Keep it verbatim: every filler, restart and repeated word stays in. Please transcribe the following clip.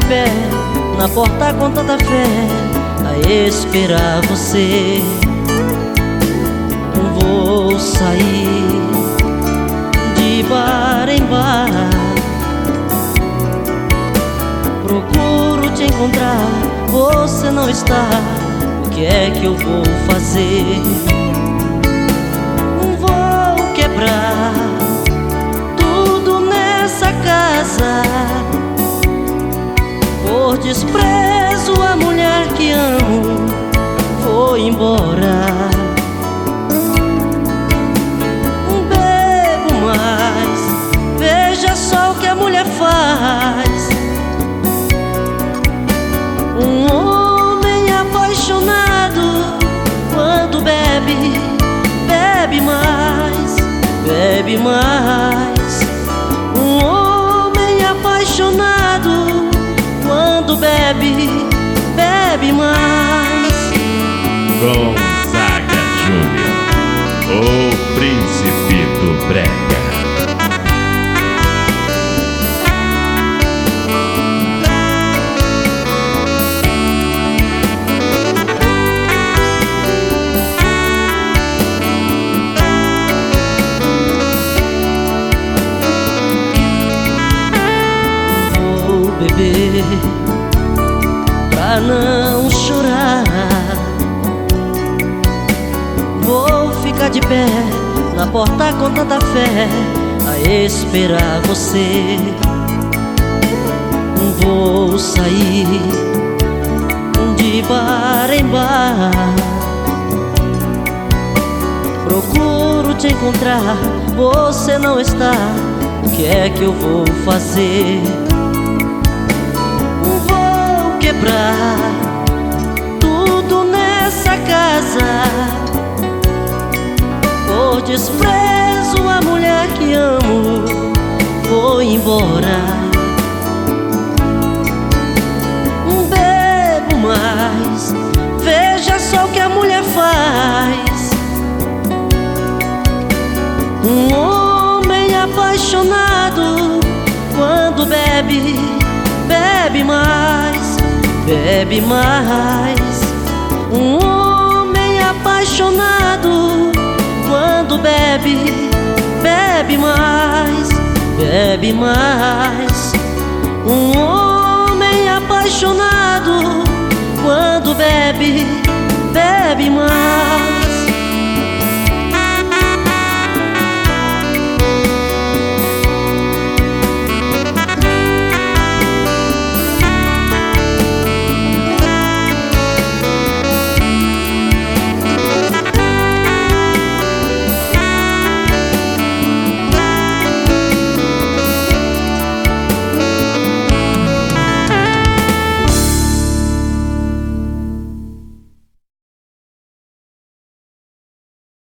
pé na porta com tanta fé a esperar você. Vou sair de bar em bar, procuro te encontrar, você não está. O que é que eu vou fazer? Vou quebrar tudo nessa casa, por desprezo a mulher que amo foi embora. Bebo mais, veja só o que a mulher faz. Um homem apaixonado, quando bebe, bebe mais, bebe mais. Um homem apaixonado, quando bebe, bebe mais. Gonzaga Júnior, o príncipe do brega. Vou beber pra não chorar, vou ficar de pé na porta com tanta fé a esperar você. Vou sair de bar em bar, procuro te encontrar, você não está. O que é que eu vou fazer? Vou quebrar tudo nessa casa, por desprezo a mulher que amo foi embora. Bebo mais, veja só o que a mulher faz. Um homem apaixonado, quando bebe, bebe mais, bebe mais. Um homem apaixonado, quando bebe, bebe mais, bebe mais. Um homem apaixonado, quando bebe, bebe mais.